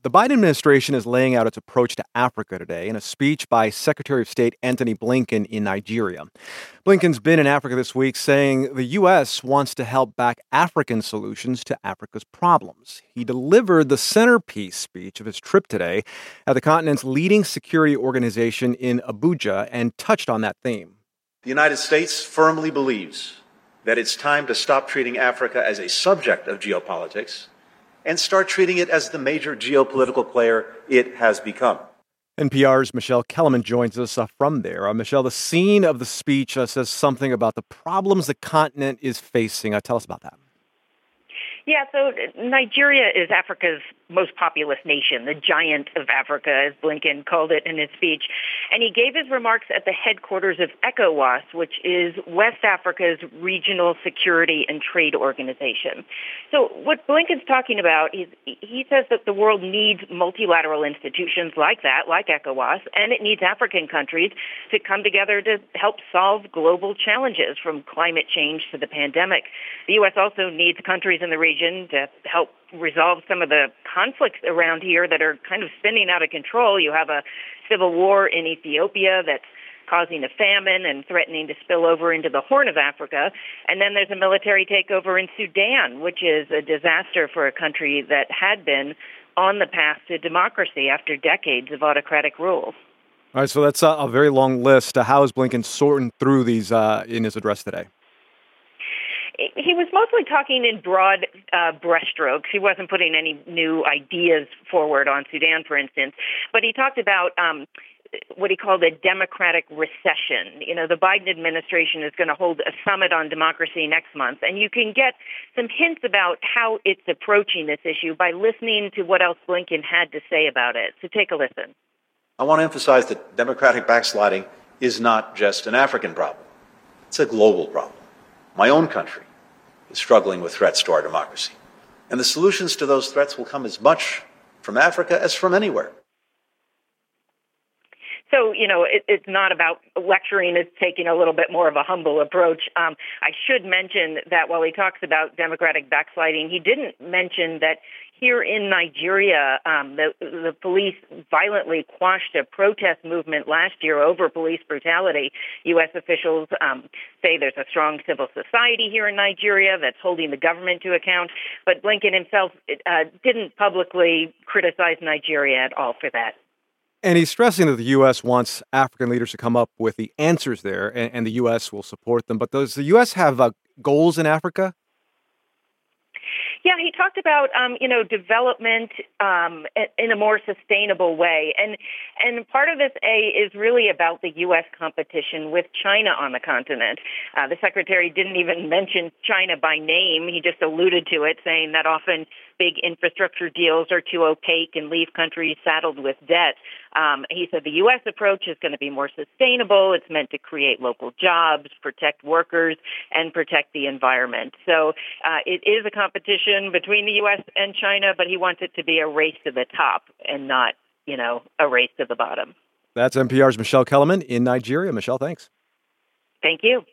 The Biden administration is laying out its approach to Africa today in a speech by Secretary of State Antony Blinken in Nigeria. Blinken's been in Africa this week saying the U.S. wants to help back African solutions to Africa's problems. He delivered the centerpiece speech of his trip today at the continent's leading security organization in Abuja and touched on that theme. The United States firmly believes that it's time to stop treating Africa as a subject of geopolitics and start treating it as the major geopolitical player it has become. NPR's Michelle Kellerman joins us from there. Michelle, the scene of the speech says something about the problems the continent is facing. Tell us about that. Yeah, so Nigeria is Africa's most populous nation, the giant of Africa, as Blinken called it in his speech. And he gave his remarks at the headquarters of ECOWAS, which is West Africa's regional security and trade organization. So what Blinken's talking about is he says that the world needs multilateral institutions like that, like ECOWAS, and it needs African countries to come together to help solve global challenges from climate change to the pandemic. The U.S. also needs countries in the region to help resolve some of the conflicts around here that are kind of spinning out of control. You have a civil war in Ethiopia that's causing a famine and threatening to spill over into the Horn of Africa. And then there's a military takeover in Sudan, which is a disaster for a country that had been on the path to democracy after decades of autocratic rule. All right, so that's a very long list. How is Blinken sorting through these in his address today? He was mostly talking in broad brushstrokes. He wasn't putting any new ideas forward on Sudan, for instance. But he talked about what he called a democratic recession. You know, the Biden administration is going to hold a summit on democracy next month, and you can get some hints about how it's approaching this issue by listening to what else Blinken had to say about it. So take a listen. I want to emphasize that democratic backsliding is not just an African problem. It's a global problem. My own country is struggling with threats to our democracy. And the solutions to those threats will come as much from Africa as from anywhere. So, you know, it's not about lecturing. It's taking a little bit more of a humble approach. I should mention that while he talks about democratic backsliding, he didn't mention that here in Nigeria, the police violently quashed a protest movement last year over police brutality. U.S. officials say there's a strong civil society here in Nigeria that's holding the government to account. But Blinken himself didn't publicly criticize Nigeria at all for that. And he's stressing that the U.S. wants African leaders to come up with the answers there, and the U.S. will support them. But does the U.S. have goals in Africa? Yeah, he talked about, development in a more sustainable way. And part of this, is really about the U.S. competition with China on the continent. The secretary didn't even mention China by name. He just alluded to it, saying that often big infrastructure deals are too opaque and leave countries saddled with debt. He said the U.S. approach is going to be more sustainable. It's meant to create local jobs, protect workers, and protect the environment. So it is a competition between the U.S. and China, but he wants it to be a race to the top and not, a race to the bottom. That's NPR's Michelle Kellerman in Nigeria. Michelle, thanks. Thank you.